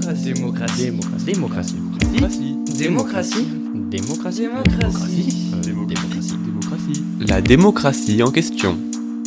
Démocratie. Démocratie. Démocratie. Démocratie. Démocratie. Démocratie. La démocratie en question.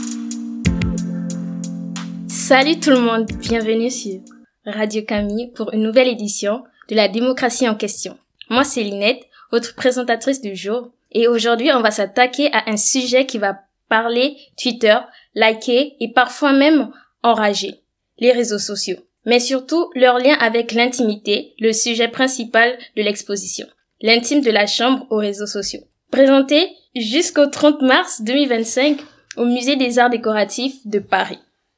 Salut tout le monde, bienvenue sur Radio Camille pour une nouvelle édition de la démocratie en question. Moi c'est Linette, votre présentatrice du jour, et aujourd'hui on va s'attaquer à un sujet qui va parler Twitter, liker et parfois même enrager, les réseaux sociaux. Mais surtout leur lien avec l'intimité, le sujet principal de l'exposition. L'intime de la chambre aux réseaux sociaux. Présenté jusqu'au 30 mars 2025 au Musée des Arts Décoratifs de Paris.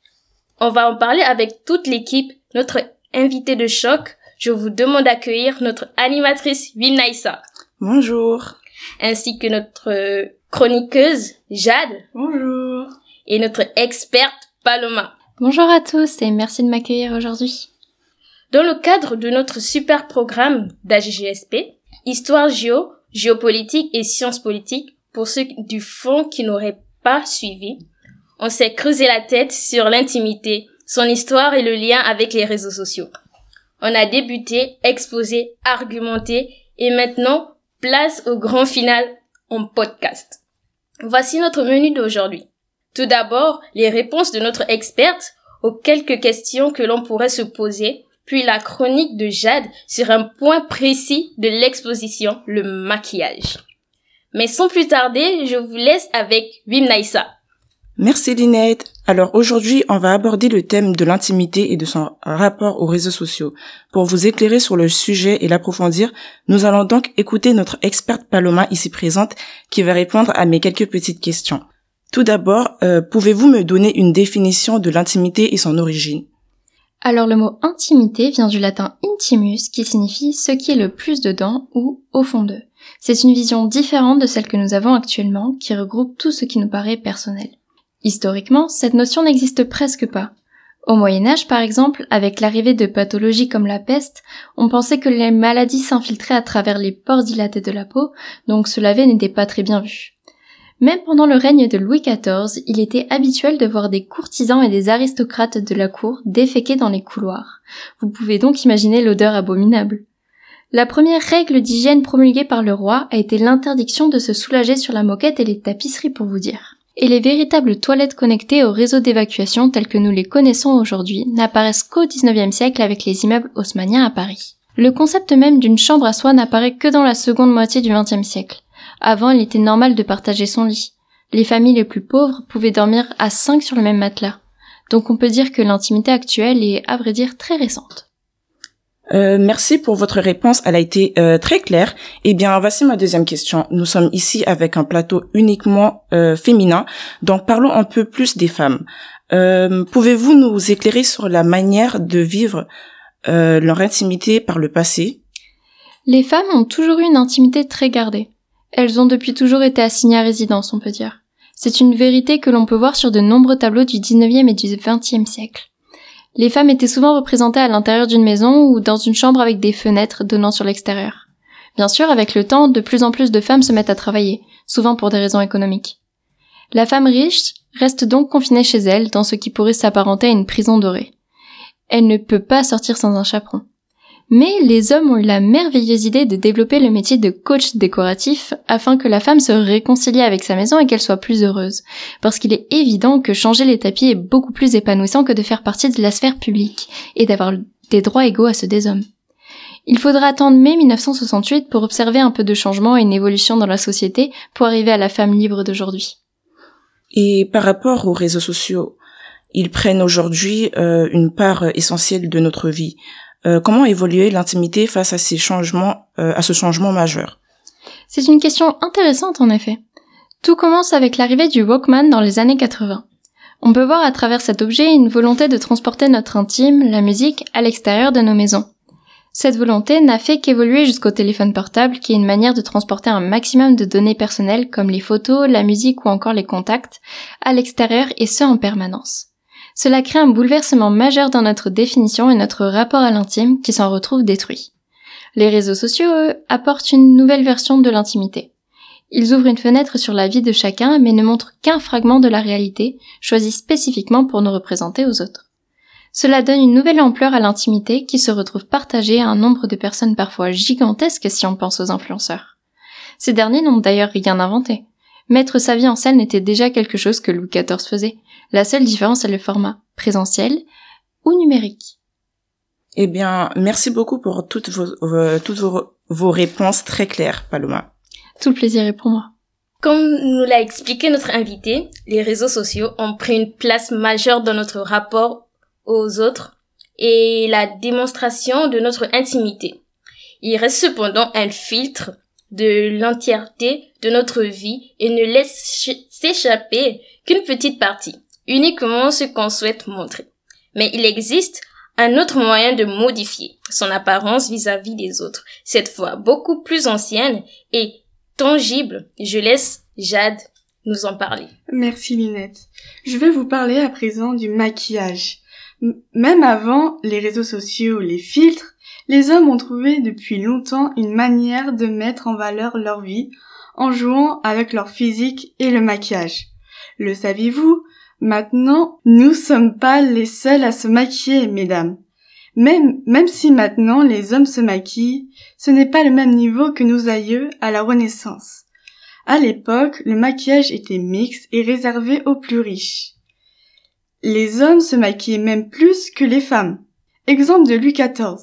On va en parler avec toute l'équipe, notre invité de choc. Je vous demande d'accueillir notre animatrice Wimnaïsa. Bonjour. Ainsi que notre chroniqueuse Jade. Bonjour. Et notre experte Paloma. Bonjour à tous et merci de m'accueillir aujourd'hui. Dans le cadre de notre super programme d'AGGSP, Histoire Géo, Géopolitique et Sciences politiques, pour ceux du fond qui n'auraient pas suivi, on s'est creusé la tête sur l'intimité, son histoire et le lien avec les réseaux sociaux. On a débuté, exposé, argumenté et maintenant, place au grand final en podcast. Voici notre menu d'aujourd'hui. Tout d'abord, les réponses de notre experte aux quelques questions que l'on pourrait se poser, puis la chronique de Jade sur un point précis de l'exposition, le maquillage. Mais sans plus tarder, je vous laisse avec Wimnaïsa. Merci Linette. Alors aujourd'hui, on va aborder le thème de l'intimité et de son rapport aux réseaux sociaux. Pour vous éclairer sur le sujet et l'approfondir, nous allons donc écouter notre experte Paloma ici présente qui va répondre à mes quelques petites questions. Tout d'abord, pouvez-vous me donner une définition de l'intimité et son origine ? Alors le mot intimité vient du latin intimus qui signifie ce qui est le plus dedans ou au fond d'eux. C'est une vision différente de celle que nous avons actuellement qui regroupe tout ce qui nous paraît personnel. Historiquement, cette notion n'existe presque pas. Au Moyen-Âge, par exemple, avec l'arrivée de pathologies comme la peste, on pensait que les maladies s'infiltraient à travers les pores dilatés de la peau, donc se laver n'était pas très bien vu. Même pendant le règne de Louis XIV, il était habituel de voir des courtisans et des aristocrates de la cour déféquer dans les couloirs. Vous pouvez donc imaginer l'odeur abominable. La première règle d'hygiène promulguée par le roi a été l'interdiction de se soulager sur la moquette et les tapisseries pour vous dire. Et les véritables toilettes connectées au réseau d'évacuation tels que nous les connaissons aujourd'hui n'apparaissent qu'au XIXe siècle avec les immeubles haussmanniens à Paris. Le concept même d'une chambre à soi n'apparaît que dans la seconde moitié du XXe siècle. Avant, il était normal de partager son lit. Les familles les plus pauvres pouvaient dormir à 5 sur le même matelas. Donc on peut dire que l'intimité actuelle est, à vrai dire, très récente. Merci pour votre réponse, elle a été très claire. Eh bien, voici ma deuxième question. Nous sommes ici avec un plateau uniquement féminin, donc parlons un peu plus des femmes. Pouvez-vous nous éclairer sur la manière de vivre leur intimité par le passé ? Les femmes ont toujours eu une intimité très gardée. Elles ont depuis toujours été assignées à résidence, on peut dire. C'est une vérité que l'on peut voir sur de nombreux tableaux du 19e et du 20e siècle. Les femmes étaient souvent représentées à l'intérieur d'une maison ou dans une chambre avec des fenêtres donnant sur l'extérieur. Bien sûr, avec le temps, de plus en plus de femmes se mettent à travailler, souvent pour des raisons économiques. La femme riche reste donc confinée chez elle dans ce qui pourrait s'apparenter à une prison dorée. Elle ne peut pas sortir sans un chaperon. Mais les hommes ont eu la merveilleuse idée de développer le métier de coach décoratif afin que la femme se réconcilie avec sa maison et qu'elle soit plus heureuse. Parce qu'il est évident que changer les tapis est beaucoup plus épanouissant que de faire partie de la sphère publique et d'avoir des droits égaux à ceux des hommes. Il faudra attendre mai 1968 pour observer un peu de changement et une évolution dans la société pour arriver à la femme libre d'aujourd'hui. Et par rapport aux réseaux sociaux, ils prennent aujourd'hui une part essentielle de notre vie. Comment évoluer l'intimité face à ces changements, à ce changement majeur ? C'est une question intéressante en effet. Tout commence avec l'arrivée du Walkman dans les années 80. On peut voir à travers cet objet une volonté de transporter notre intime, la musique, à l'extérieur de nos maisons. Cette volonté n'a fait qu'évoluer jusqu'au téléphone portable qui est une manière de transporter un maximum de données personnelles comme les photos, la musique ou encore les contacts à l'extérieur et ce en permanence. Cela crée un bouleversement majeur dans notre définition et notre rapport à l'intime qui s'en retrouve détruit. Les réseaux sociaux, eux, apportent une nouvelle version de l'intimité. Ils ouvrent une fenêtre sur la vie de chacun mais ne montrent qu'un fragment de la réalité, choisi spécifiquement pour nous représenter aux autres. Cela donne une nouvelle ampleur à l'intimité qui se retrouve partagée à un nombre de personnes parfois gigantesques si on pense aux influenceurs. Ces derniers n'ont d'ailleurs rien inventé. Mettre sa vie en scène était déjà quelque chose que Louis XIV faisait. La seule différence est le format, présentiel ou numérique. Eh bien, merci beaucoup pour toutes vos réponses très claires, Paloma. Tout le plaisir est pour moi. Comme nous l'a expliqué notre invité, les réseaux sociaux ont pris une place majeure dans notre rapport aux autres et la démonstration de notre intimité. Il reste cependant un filtre de l'entièreté de notre vie et ne laisse s'échapper qu'une petite partie, uniquement ce qu'on souhaite montrer. Mais il existe un autre moyen de modifier son apparence vis-à-vis des autres, cette fois beaucoup plus ancienne et tangible. Je laisse Jade nous en parler. Merci Linette. Je vais vous parler à présent du maquillage. Même avant les réseaux sociaux, les filtres, les hommes ont trouvé depuis longtemps une manière de mettre en valeur leur vie en jouant avec leur physique et le maquillage. Le saviez-vous? Maintenant, nous sommes pas les seuls à se maquiller, mesdames. Même si maintenant les hommes se maquillent, ce n'est pas le même niveau que nos aïeux à la Renaissance. À l'époque, le maquillage était mixte et réservé aux plus riches. Les hommes se maquillaient même plus que les femmes. Exemple de Louis XIV.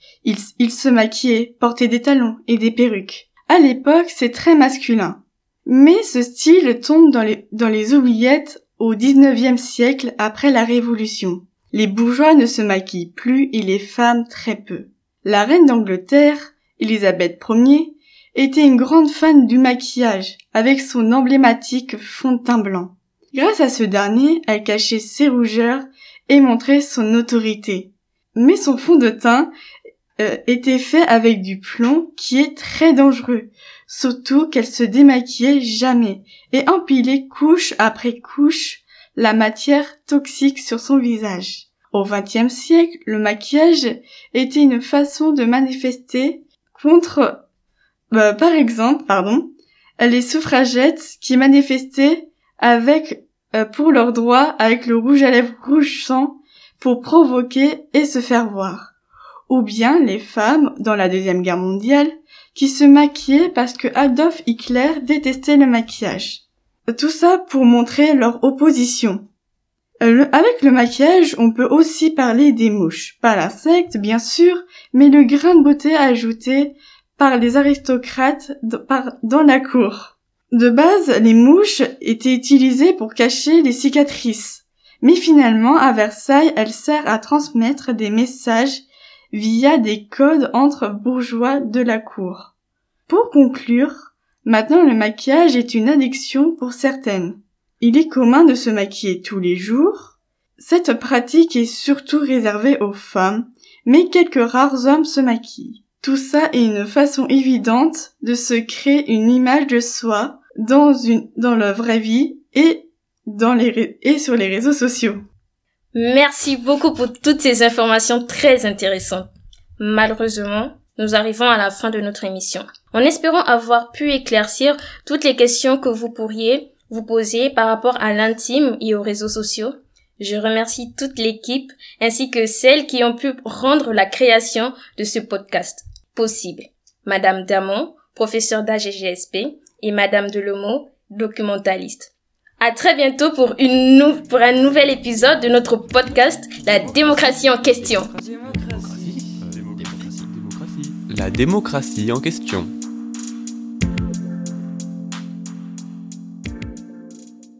Il se maquillait, portait des talons et des perruques. À l'époque, c'est très masculin. Mais ce style tombe dans les oubliettes au XIXe siècle après la Révolution. Les bourgeois ne se maquillent plus et les femmes très peu. La reine d'Angleterre, Élisabeth Ier, était une grande fan du maquillage, avec son emblématique fond de teint blanc. Grâce à ce dernier, elle cachait ses rougeurs et montrait son autorité. Mais son fond de teint était fait avec du plomb qui est très dangereux, surtout qu'elle se démaquillait jamais et empilait couche après couche la matière toxique sur son visage. Au XXe siècle, le maquillage était une façon de manifester contre, par exemple, les suffragettes qui manifestaient pour leurs droits avec le rouge à lèvres rouge sang pour provoquer et se faire voir. Ou bien les femmes, dans la Deuxième Guerre mondiale, qui se maquillaient parce que Adolf Hitler détestait le maquillage. Tout ça pour montrer leur opposition. Avec le maquillage, on peut aussi parler des mouches. Pas l'insecte, bien sûr, mais le grain de beauté ajouté par les aristocrates dans la cour. De base, les mouches étaient utilisées pour cacher les cicatrices. Mais finalement, à Versailles, elles servent à transmettre des messages via des codes entre bourgeois de la cour. Pour conclure, maintenant le maquillage est une addiction pour certaines. Il est commun de se maquiller tous les jours. Cette pratique est surtout réservée aux femmes, mais quelques rares hommes se maquillent. Tout ça est une façon évidente de se créer une image de soi dans la vraie vie et sur les réseaux sociaux. Merci beaucoup pour toutes ces informations très intéressantes. Malheureusement, nous arrivons à la fin de notre émission. En espérant avoir pu éclaircir toutes les questions que vous pourriez vous poser par rapport à l'intime et aux réseaux sociaux, je remercie toute l'équipe ainsi que celles qui ont pu rendre la création de ce podcast possible. Madame Damon, professeure d'AGGSP, et Madame Delemo, documentaliste. À très bientôt pour un nouvel épisode de notre podcast La démocratie en question. La démocratie en question.